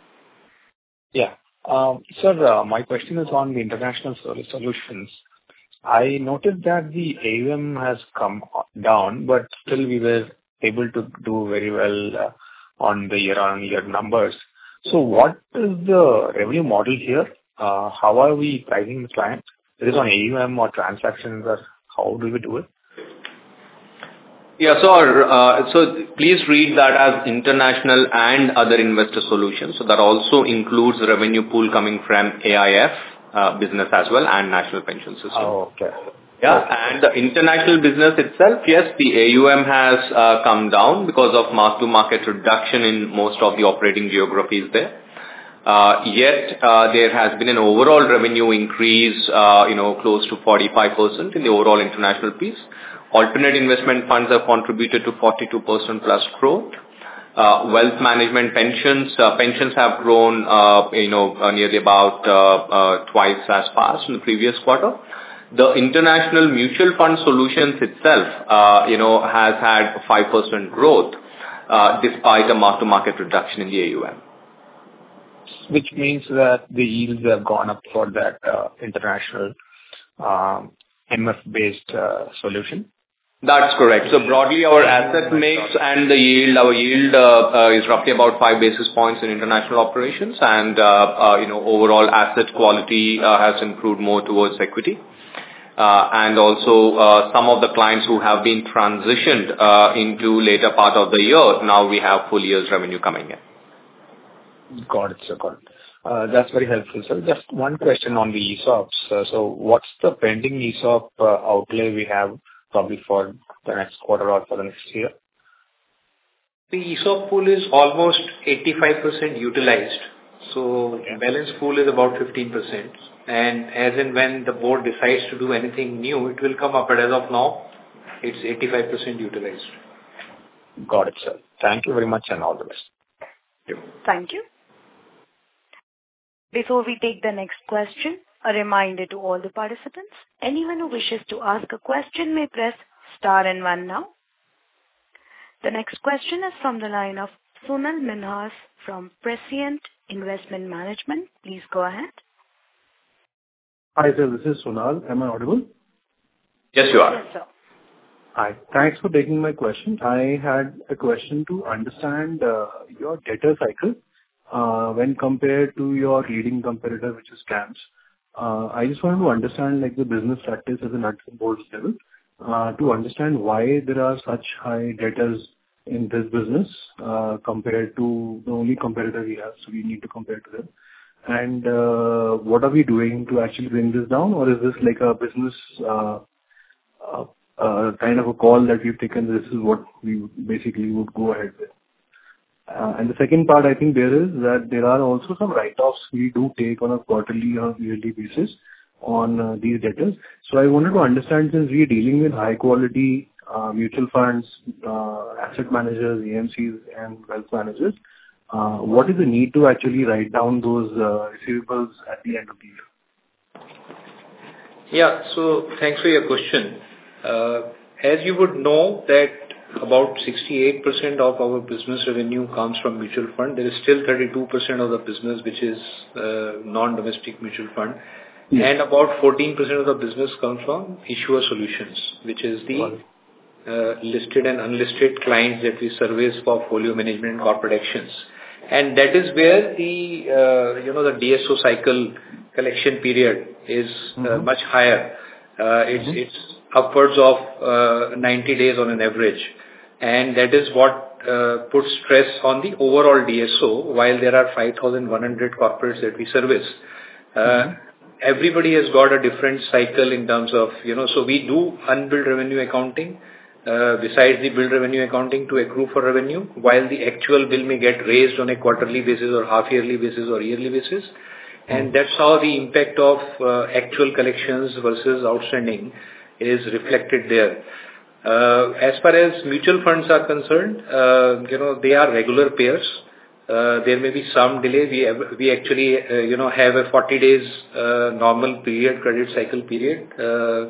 Yeah. Um, sir, uh, my question is on the international solutions. I noticed that the A U M has come down, but still we were able to do very well uh, on the year-on-year numbers. So what is the revenue model here? Uh, how are we pricing the client? Is it on A U M or transactions, or how do we do it? Yeah, so uh, so please read that as international and other investor solutions. So that also includes revenue pool coming from A I F uh, business as well and national pension system. Oh, okay. Yeah, okay. and the international business itself, yes, the A U M has uh, come down because of mark-to-market reduction in most of the operating geographies there. Uh, yet, uh, there has been an overall revenue increase, uh, you know, close to forty-five percent in the overall international piece. Alternate investment funds have contributed to forty-two percent plus growth. Uh, wealth management pensions, uh, pensions have grown, uh, you know, uh, nearly about uh, uh, twice as fast in the previous quarter. The international mutual fund solutions itself, uh, you know, has had five percent growth, uh, despite a mark-to-market reduction in the A U M. Which means that the yields have gone up for that uh, international um, M F-based uh, solution? That's correct. So broadly, our asset mix and the yield, our yield uh, uh, is roughly about five basis points in international operations, and uh, uh, you know, overall asset quality uh, has improved more towards equity. Uh, and also uh, some of the clients who have been transitioned uh, into later part of the year, now we have full year's revenue coming in. Got it, sir. Got it. Uh, that's very helpful, sir. Just one question on the E S O Ps. Uh, so what's the pending E S O P uh, outlay we have probably for the next quarter or for the next year? The ESOP pool is almost eighty-five percent utilized. So Okay. balance pool is about fifteen percent. And as and when the board decides to do anything new, it will come up. But as of now, it's eighty-five percent utilized. Got it, sir. Thank you very much and all the best. Thank you. Before we take the next question, a reminder to all the participants, anyone who wishes to ask a question may press star and one now. The next question is from the line of Sonal Minhas from Prescient Investment Management. Please go ahead. Hi, sir. This is Sonal. Am I audible? Yes, you are. Yes, sir. Hi. Thanks for taking my question. I had a question to understand uh, your debtor cycle uh, when compared to your leading competitor, which is CAMS. Uh, I just wanted to understand like the business practice at the nuts and bolts level uh, to understand why there are such high debtors in this business uh, compared to the only competitor we have. So we need to compare to them. And uh, what are we doing to actually bring this down, or is this like a business uh, uh, uh, kind of a call that we've taken? This is what we basically would go ahead with. Uh, and the second part, I think there is that there are also some write-offs we do take on a quarterly or yearly basis on uh, these debtors. So I wanted to understand, since we are dealing with high quality uh, mutual funds, uh, asset managers, A M Cs, and wealth managers, uh, what is the need to actually write down those uh, receivables at the end of the year? Yeah. So thanks for your question. Uh, as you would know that about sixty-eight percent of our business revenue comes from mutual fund. There is still thirty-two percent of the business which is uh, non-domestic mutual fund. Yeah. And about fourteen percent of the business comes from issuer solutions, which is the uh, listed and unlisted clients that we service for portfolio management and corporate actions. And that is where the, uh, you know, the D S O cycle collection period is uh, mm-hmm. much higher. Uh, it's, mm-hmm. it's upwards of uh, ninety days on an average. And that is what uh, puts stress on the overall D S O, while there are five thousand one hundred corporates that we service. Uh, mm-hmm. Everybody has got a different cycle in terms of, you know, so we do unbilled revenue accounting, uh, besides the billed revenue accounting to accrue for revenue, while the actual bill may get raised on a quarterly basis or half-yearly basis or yearly basis. And that's how the impact of uh, actual collections versus outstanding is reflected there. Uh, as far as mutual funds are concerned, uh, you know, they are regular payers. Uh, there may be some delay. We have, we actually, uh, you know, have a forty days uh, normal period, credit cycle period uh,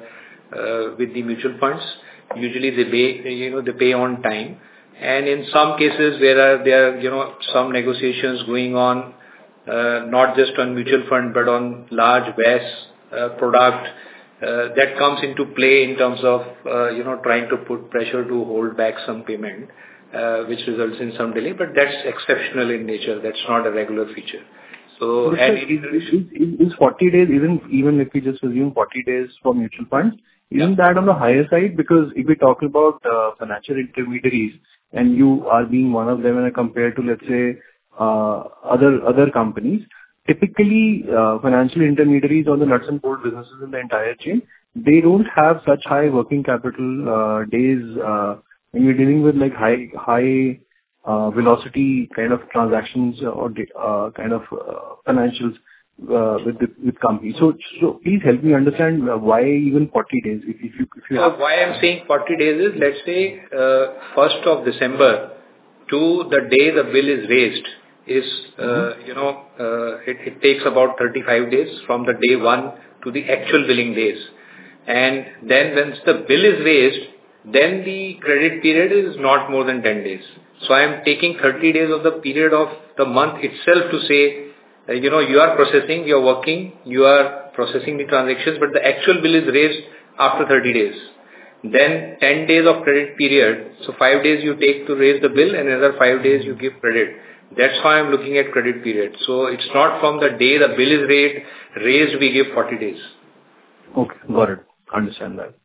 uh, with the mutual funds. Usually they pay, you know, they pay on time. And in some cases where are, there are, you know, some negotiations going on, uh, not just on mutual fund, but on large V A S uh, product, uh, that comes into play in terms of, uh, you know, trying to put pressure to hold back some payment, uh, which results in some delay. But that's exceptional in nature. That's not a regular feature. So, but and is, is, is forty days, even, even if we just assume forty days for mutual funds, isn't that on the higher side? Because if we talk about uh, financial intermediaries and you are being one of them and compared to, let's say, uh, other other companies, typically uh, financial intermediaries or the nuts and bolts businesses in the entire chain, they don't have such high working capital uh, days uh, when you're dealing with like high high uh, velocity kind of transactions or uh, kind of uh, financials uh, with the, with companies. So, so please help me understand uh, why even forty days. If, if you if you so have. Why I'm saying forty days is, let's say uh, first of December to the day the bill is raised is uh, mm-hmm. you know uh, it, it takes about thirty-five days from the day one to the actual billing days, and then once the bill is raised, then the credit period is not more than ten days. So I am taking thirty days of the period of the month itself to say, uh, you know, you are processing, you are working, you are processing the transactions, but the actual bill is raised after thirty days. Then ten days of credit period. So five days you take to raise the bill and another five days you give credit. That's why I'm looking at credit period. So it's not from the day the bill is raised, raised we give forty days. Okay, got it. Understand that.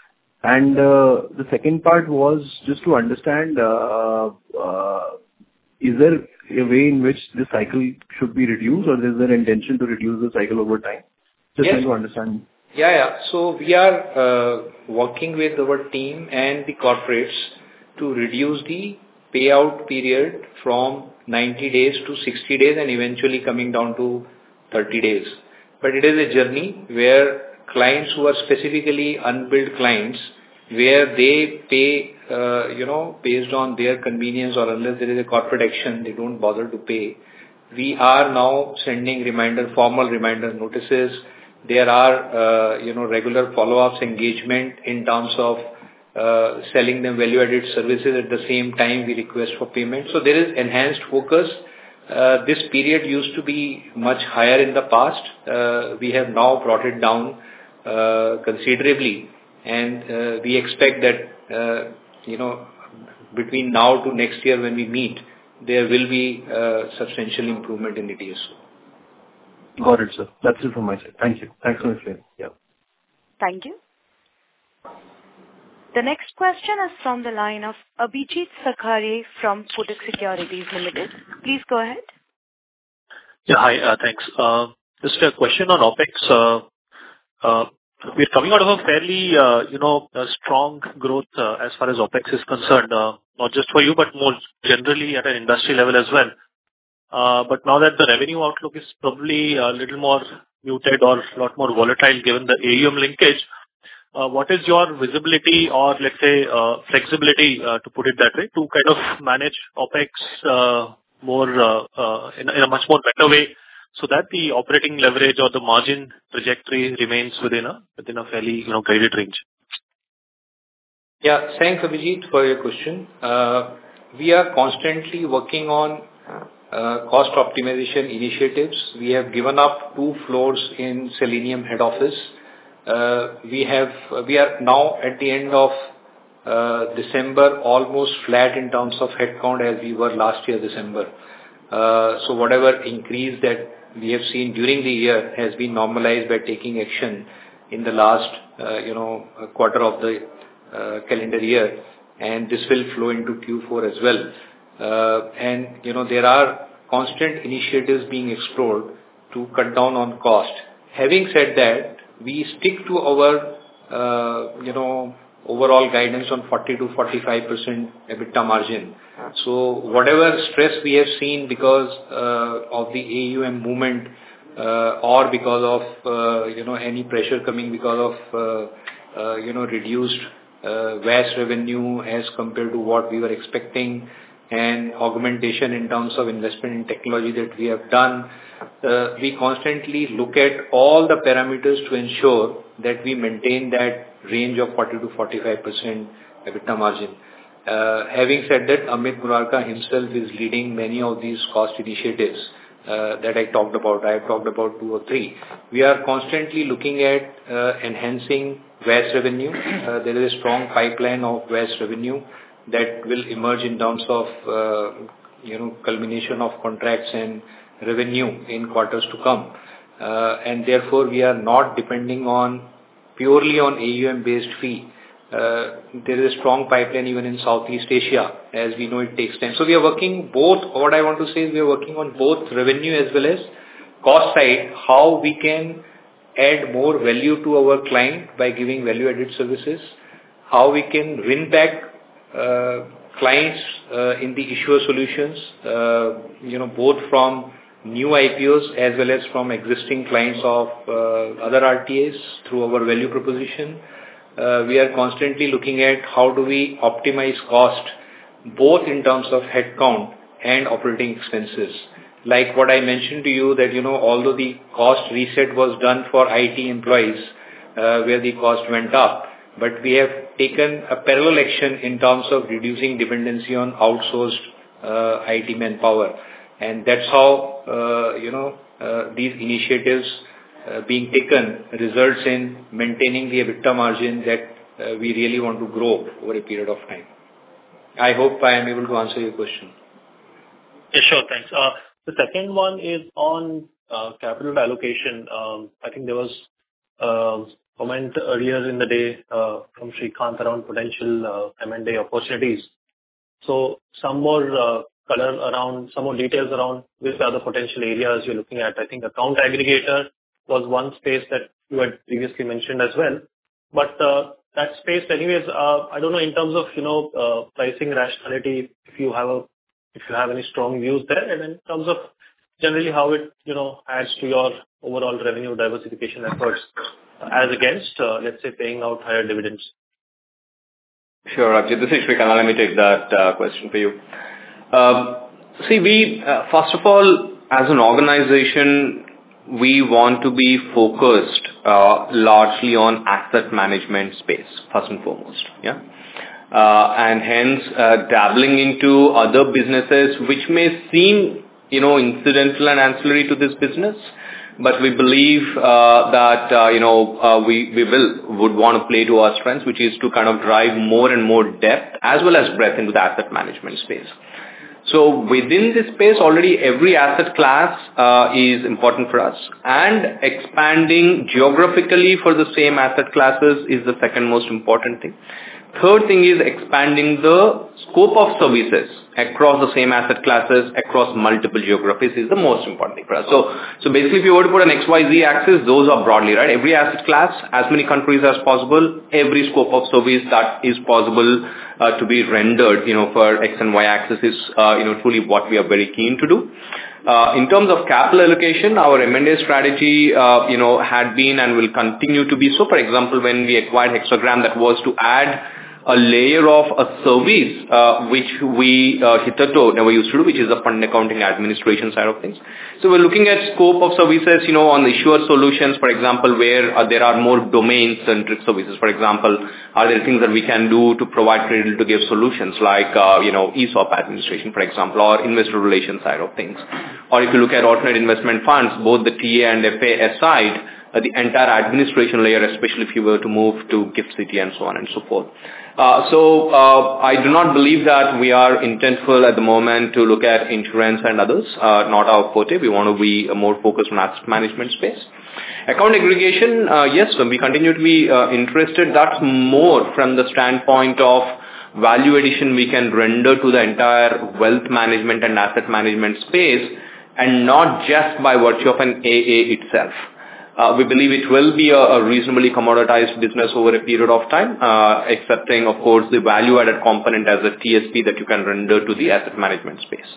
And uh, the second part was just to understand, uh, uh, is there a way in which the cycle should be reduced, or is there intention to reduce the cycle over time? Just yes. trying to understand. Yeah, yeah. So we are uh, working with our team and the corporates to reduce the payout period from ninety days to sixty days and eventually coming down to thirty days. But it is a journey where clients who are specifically unbilled clients, where they pay, uh, you know, based on their convenience or unless there is a corporate action, they don't bother to pay. We are now sending reminder, formal reminder notices. There are, uh, you know, regular follow-ups, engagement in terms of uh, selling them value-added services. At the same time, we request for payment. So there is enhanced focus. Uh, this period used to be much higher in the past. Uh, we have now brought it down uh, considerably, and uh, we expect that, uh, you know, between now to next year when we meet, there will be uh, substantial improvement in the D S O. Got it, sir. That's it from my side. Thank you. Thanks for explaining. Yeah. Thank you. The next question is from the line of Abhijit Sakhare from Kotak Securities Limited. Please go ahead. Yeah, hi. Uh, thanks. Uh, just a question on OpEx. Uh, uh, we're coming out of a fairly, uh, you know, a strong growth uh, as far as OpEx is concerned, uh, not just for you, but more generally at an industry level as well. Uh, but now that the revenue outlook is probably a little more muted or a lot more volatile given the A U M linkage, uh, what is your visibility or let's say uh, flexibility, uh, to put it that way, to kind of manage OpEx uh, more uh, uh, in, in a much more better way, so that the operating leverage or the margin trajectory remains within a within a fairly, you know, guided range? Yeah, thanks, Abhijit, for your question. Uh, we are constantly working on uh, cost optimization initiatives. We have given up two floors in Selenium head office. Uh, we have we are now at the end of uh, December almost flat in terms of headcount as we were last year December. Uh, so whatever increase that we have seen during the year has been normalized by taking action in the last, uh, you know, quarter of the uh, calendar year, and this will flow into Q four as well. Uh, and, you know, there are constant initiatives being explored to cut down on cost. Having said that, we stick to our, uh, you know, overall guidance on forty to forty-five percent EBITDA margin. So whatever stress we have seen because uh, of the A U M movement uh, or because of, uh, you know, any pressure coming because of, uh, uh, you know, reduced uh, V A S revenue as compared to what we were expecting, and augmentation in terms of investment in technology that we have done, uh, we constantly look at all the parameters to ensure that we maintain that range of forty to forty-five percent EBITDA margin. Uh, having said that, Amit Murarka himself is leading many of these cost initiatives uh, that I talked about. I have talked about two or three. We are constantly looking at uh, enhancing V A S revenue. Uh, there is a strong pipeline of V A S revenue that will emerge in terms of, uh, you know, culmination of contracts and revenue in quarters to come. Uh, and therefore, we are not depending on purely on A U M-based fee. Uh, there is a strong pipeline even in Southeast Asia. As we know, it takes time. So we are working both. What I want to say is we are working on both revenue as well as cost side, how we can add more value to our client by giving value-added services, how we can win back uh, clients uh, in the issuer solutions, uh, you know, both from new I P Os as well as from existing clients of uh, other R T As through our value proposition. Uh, we are constantly looking at how do we optimize cost, both in terms of headcount and operating expenses. Like what I mentioned to you that, you know, although the cost reset was done for I T employees, uh, where the cost went up, but we have taken a parallel action in terms of reducing dependency on outsourced uh, I T manpower. And that's how, uh, you know, uh, these initiatives uh, being taken results in maintaining the EBITDA margin that uh, we really want to grow over a period of time. I hope I am able to answer your question. Yeah, sure. Thanks. Uh, the second one is on uh, capital allocation. Um, I think there was uh, comment earlier in the day uh, from Srikanth around potential uh, M and A opportunities. So some more uh, color around, some more details around which are the potential areas you're looking at. I think account aggregator was one space that you had previously mentioned as well. But uh, that space anyways, uh, I don't know in terms of, you know, uh, pricing rationality, if you have a, if you have any strong views there, and in terms of generally how it, you know, adds to your overall revenue diversification efforts uh, as against, uh, let's say, paying out higher dividends. Sure, Abhijit. This is Srikanth. Let me take that uh, question for you. Um, see, we, uh, first of all, as an organization, we want to be focused uh, largely on asset management space, first and foremost. Yeah. Uh, and hence, uh, dabbling into other businesses which may seem, you know, incidental and ancillary to this business, but we believe uh, that, uh, you know, uh, we, we will, would want to play to our strengths, which is to kind of drive more and more depth as well as breadth into the asset management space. So within this space, already every asset class uh, is important for us, and expanding geographically for the same asset classes is the second most important thing. Third thing is expanding the scope of services across the same asset classes, across multiple geographies is the most important thing for us. So, so basically, if you were to put an X Y Z axis, those are broadly, right? Every asset class, as many countries as possible, every scope of service that is possible uh, to be rendered, you know, for X and Y axis is, uh, you know, truly what we are very keen to do. Uh, in terms of capital allocation, our M and A strategy, uh, you know, had been and will continue to be so. For example, when we acquired Hexagram, that was to add a layer of a service uh, which we uh, hitherto never used to do, which is the fund accounting administration side of things. So we're looking at scope of services, you know, on the issuer solutions, for example, where uh, there are more domain-centric services. For example, are there things that we can do to provide cradle to give solutions like, uh, you know, E S O P administration, for example, or investor relations side of things. Or if you look at alternate investment funds, both the T A and F A aside, uh, the entire administration layer, especially if you were to move to GIFT City and so on and so forth. Uh, so uh, I do not believe that we are intentful at the moment to look at insurance and others, uh, not our forte. We want to be uh, more focused on asset management space. Account aggregation, uh, yes, we continue to be uh, interested. That's more from the standpoint of value addition we can render to the entire wealth management and asset management space, and not just by virtue of an A A itself. Uh, we believe it will be a, a reasonably commoditized business over a period of time, uh, accepting, of course, the value-added component as a T S P that you can render to the asset management space.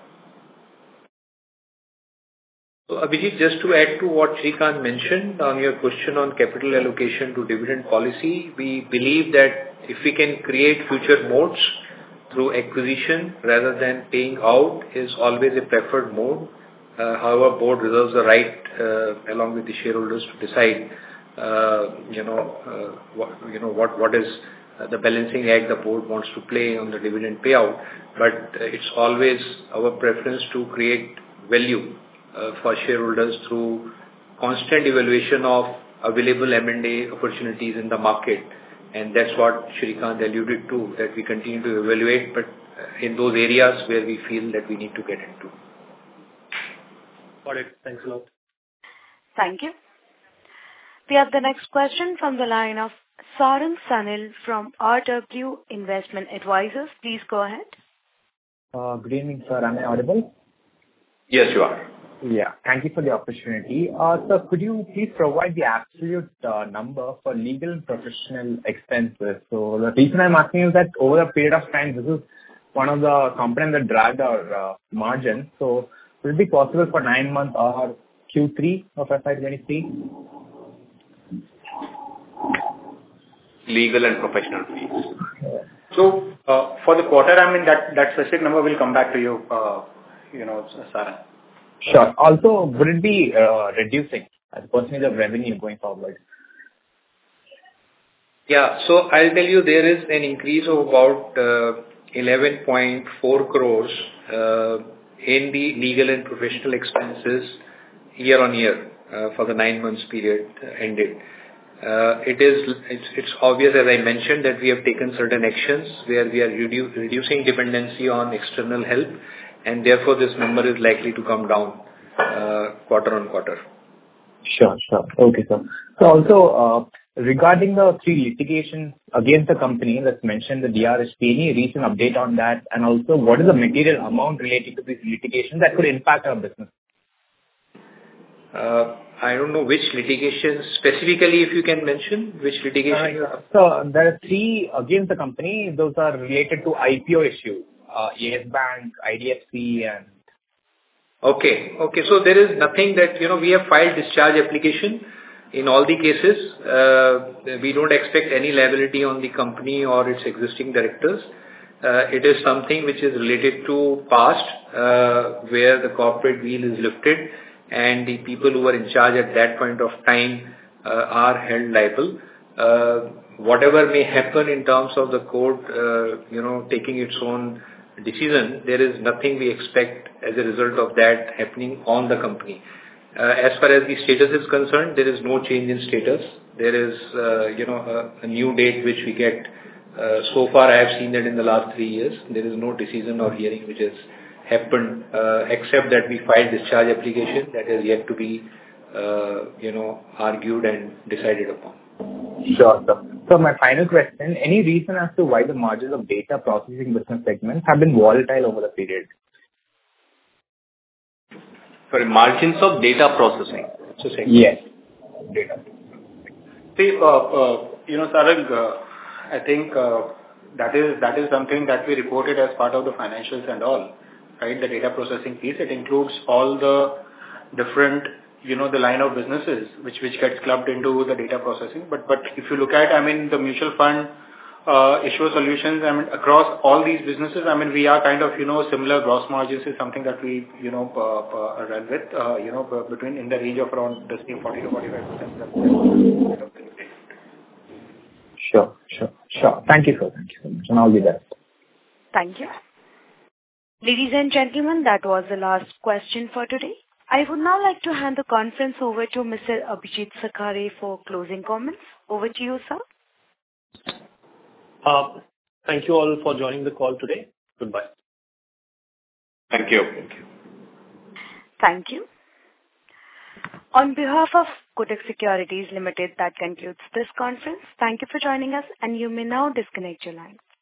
So, Abhijit, just to add to what Srikanth mentioned on your question on capital allocation to dividend policy, we believe that if we can create future modes through acquisition rather than paying out is always a preferred mode. Uh, however, board reserves the right, uh, along with the shareholders, to decide, uh, you know, uh, what, you know, what, what is uh, the balancing act the board wants to play on the dividend payout. But uh, it's always our preference to create value uh, for shareholders through constant evaluation of available M and A opportunities in the market. And that's what Srikanth alluded to, that we continue to evaluate, but in those areas where we feel that we need to get into. Got it. Thanks a lot. Thank you. We have the next question from the line of Sarang Sanil from R W Investment Advisors. Please go ahead. Uh, good evening, sir. Am I audible? Yes, you are. Yeah. Thank you for the opportunity. Uh, sir, could you please provide the absolute uh, number for legal and professional expenses? So the reason I'm asking is that over a period of time, this is one of the components that dragged our uh, margin. So will it be possible for nine months or Q three of F Y twenty-three? Legal and professional fees. So, uh, for the quarter, I mean, that, that specific number will come back to you, uh, you know, Sarah. Sure. Also, would it be uh, reducing as a percentage of revenue going forward? Yeah. So I'll tell you, there is an increase of about uh, eleven point four crores uh, in the legal and professional expenses year on year uh, for the nine months period uh, ended. Uh, it is, it's, it's obvious, as I mentioned, that we have taken certain actions where we are redu- reducing dependency on external help, and therefore this number is likely to come down uh, quarter on quarter. Sure, sure. Okay, sir. So also, uh, regarding the three litigations against the company that's mentioned, the D R H P, any recent update on that? And also, what is the material amount related to these litigations that could impact our business? Uh, I don't know which litigation specifically, if you can mention which litigation you have. So there are three against the company. Those are related to I P O issues, uh, Yes Bank, I D F C, and... Okay. Okay. So there is nothing that, you know, we have filed discharge application in all the cases. Uh, we don't expect any liability on the company or its existing directors. Uh, it is something which is related to past, uh, where the corporate wheel is lifted and the people who were in charge at that point of time uh, are held liable. Uh, whatever may happen in terms of the court, uh, you know, taking its own decision, there is nothing we expect as a result of that happening on the company. Uh, as far as the status is concerned, there is no change in status. There is, uh, you know, a, a new date which we get. Uh, so far, I have seen that in the last three years, there is no decision or hearing which has happened, uh, except that we filed discharge application that is yet to be, uh, you know, argued and decided upon. Sure, sir. So my final question, any reason as to why the margins of data processing business segments have been volatile over the period? Sorry, margins of data processing. So yes. Data. See, uh, uh, you know, Sarang, uh, I think uh, that is that is something that we reported as part of the financials and all, right? The data processing piece, it includes all the different, you know, the line of businesses which which gets clubbed into the data processing. But but if you look at, I mean, the mutual fund uh, issuer solutions, I mean, across all these businesses, I mean, we are kind of, you know, similar gross margins is something that we, you know, uh, uh, run with, uh, you know, between in the range of around the same forty to forty-five percent. Sure, sure, sure. Thank you, sir. Thank you so much. And all the best. Thank you. Ladies and gentlemen, that was the last question for today. I would now like to hand the conference over to Mister Abhijit Sakhare for closing comments. Over to you, sir. Uh, thank you all for joining the call today. Goodbye. Thank you. Thank you. Thank you. On behalf of Kotak Securities Limited, that concludes this conference. Thank you for joining us, and you may now disconnect your line.